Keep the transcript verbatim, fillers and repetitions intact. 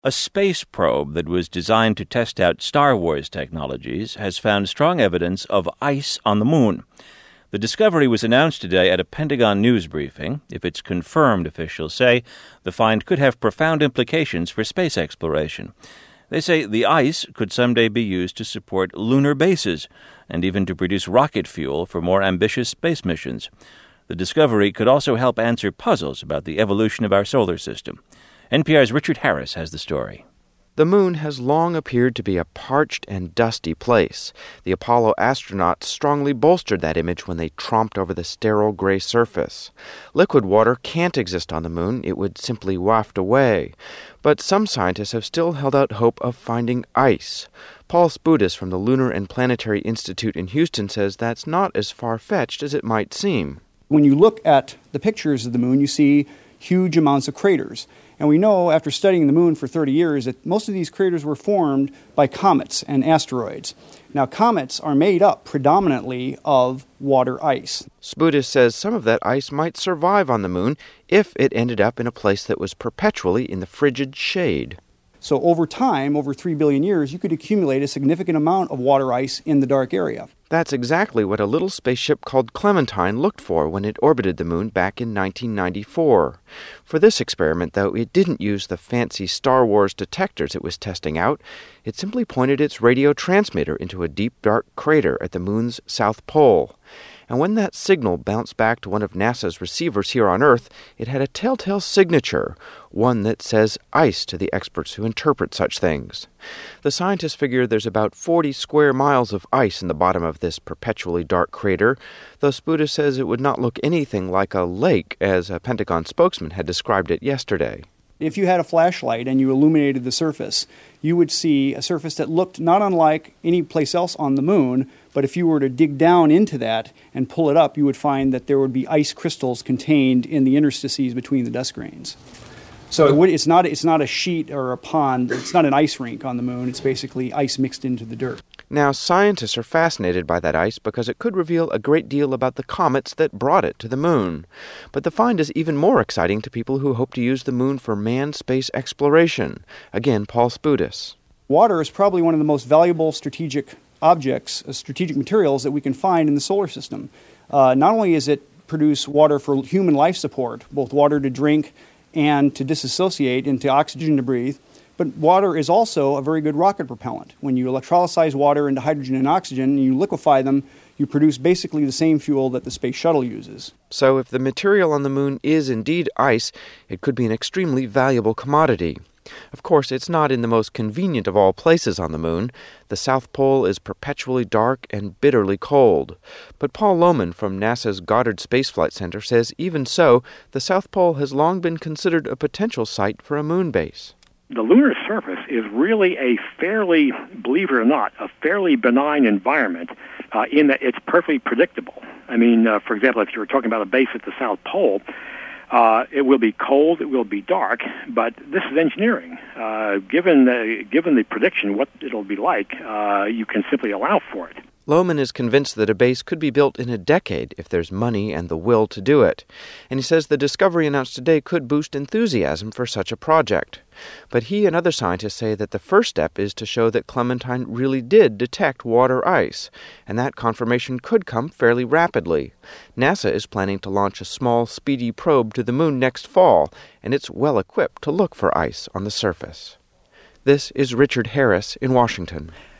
A space probe that was designed to test out Star Wars technologies has found strong evidence of ice on the moon. The discovery was announced today at a Pentagon news briefing. If it's confirmed, officials say, the find could have profound implications for space exploration. They say the ice could someday be used to support lunar bases and even to produce rocket fuel for more ambitious space missions. The discovery could also help answer puzzles about the evolution of our solar system. N P R's Richard Harris has the story. The moon has long appeared to be a parched and dusty place. The Apollo astronauts strongly bolstered that image when they tromped over the sterile gray surface. Liquid water can't exist on the moon. It would simply waft away. But some scientists have still held out hope of finding ice. Paul Spudis from the Lunar and Planetary Institute in Houston says that's not as far-fetched as it might seem. When you look at the pictures of the moon, you see huge amounts of craters. And we know, after studying the moon for thirty years, that most of these craters were formed by comets and asteroids. Now, comets are made up predominantly of water ice. Spudis says some of that ice might survive on the moon if it ended up in a place that was perpetually in the frigid shade. So over time, over three billion years, you could accumulate a significant amount of water ice in the dark area. That's exactly what a little spaceship called Clementine looked for when it orbited the moon back in nineteen ninety-four. For this experiment, though, it didn't use the fancy Star Wars detectors it was testing out. It simply pointed its radio transmitter into a deep, dark crater at the moon's south pole. And when that signal bounced back to one of NASA's receivers here on Earth, it had a telltale signature, one that says ice to the experts who interpret such things. The scientists figure there's about forty square miles of ice in the bottom of this perpetually dark crater, though Spudis says it would not look anything like a lake, as a Pentagon spokesman had described it yesterday. If you had a flashlight and you illuminated the surface, you would see a surface that looked not unlike any place else on the moon, but if you were to dig down into that and pull it up, you would find that there would be ice crystals contained in the interstices between the dust grains. So it would, it's not it's not a sheet or a pond. It's not an ice rink on the moon. It's basically ice mixed into the dirt. Now, scientists are fascinated by that ice because it could reveal a great deal about the comets that brought it to the moon. But the find is even more exciting to people who hope to use the moon for manned space exploration. Again, Paul Spudis. Water is probably one of the most valuable strategic objects, uh, strategic materials that we can find in the solar system. Uh, not only does it produce water for human life support, both water to drink and to disassociate into oxygen to breathe, but water is also a very good rocket propellant. When you electrolyze water into hydrogen and oxygen and you liquefy them, you produce basically the same fuel that the space shuttle uses. So if the material on the moon is indeed ice, it could be an extremely valuable commodity. Of course, it's not in the most convenient of all places on the moon. The South Pole is perpetually dark and bitterly cold. But Paul Lohman from NASA's Goddard Space Flight Center says even so, the South Pole has long been considered a potential site for a moon base. The lunar surface is really a fairly, believe it or not, a fairly benign environment uh, in that it's perfectly predictable. I mean, uh, for example, if you were talking about a base at the South Pole, Uh, it will be cold, it will be dark, but this is engineering. Uh, given, the, given the prediction what it'll be like, uh, you can simply allow for it. Lohman is convinced that a base could be built in a decade if there's money and the will to do it. And he says the discovery announced today could boost enthusiasm for such a project. But he and other scientists say that the first step is to show that Clementine really did detect water ice, and that confirmation could come fairly rapidly. NASA is planning to launch a small, speedy probe to the moon next fall, and it's well equipped to look for ice on the surface. This is Richard Harris in Washington.